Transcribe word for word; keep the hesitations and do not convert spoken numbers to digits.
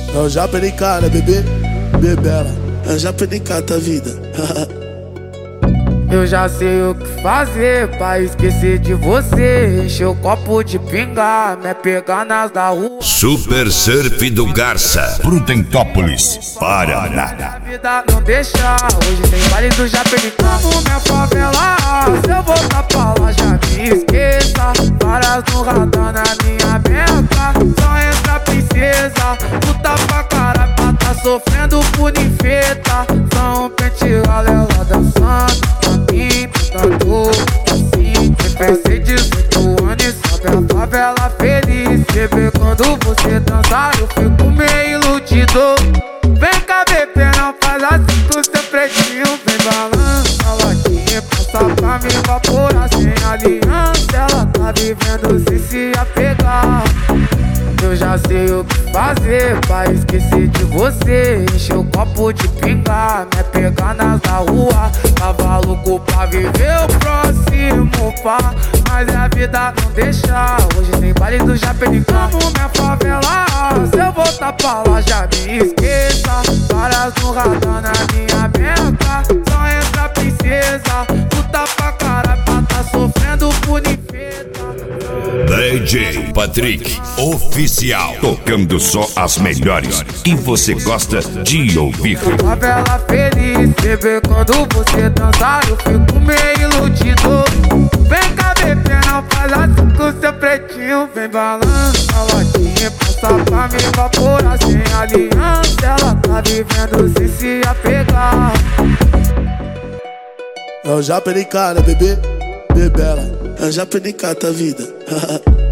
Eu já perdi cara, bebê, bebela. Eu já perdi cara a vida. Eu já sei o que fazer pra esquecer de você. Encher o copo de pinga, me pegar nas da rua. Super Surf do Garça, Prudentópolis, Paraná. A vida não deixa, hoje tem baile do Japenicamo, minha favela. Se eu voltar pra lá já me esqueça. Várias no radar na minha meta. Só entra princesa, puta pra caralho, pra tá sofrendo por ninfeta. Só um pente ela dançando. Tanto assim, pensei dezoito anos e sabe a favela feliz. Bebê, quando você dançar eu fico meio iludido. Vem cá, bebê, não faz assim com seu pretinho. Vem balança a latinha, passa pra me evaporar sem aliança. Ela tá vivendo sem se apegar. Eu já sei o que fazer pra esquecer de você. Encher o copo de pinga, me pegar nas da rua. Tava louco pra viver o próximo pá, mas a vida não deixa. Hoje tem baile do Japenicamo, minha favela. Se eu voltar pra lá já me esqueça. Várias no radar na minha meta. Só entra princesa, puta pra caralho, pra tá sofrendo por ninfeta. D J Patrick Oficial, tocando só as melhores e você gosta de ouvir. Favela feliz, bebê, quando você dançar eu fico meio iludido. Vem cá, bebê, não faz assim com seu pretinho. Vem balança a latinha, passa pra me evaporar sem aliança. Ela tá vivendo sem se apegar. Eu já perdi cara, bebê, bebela. Eu já perdi cara a vida.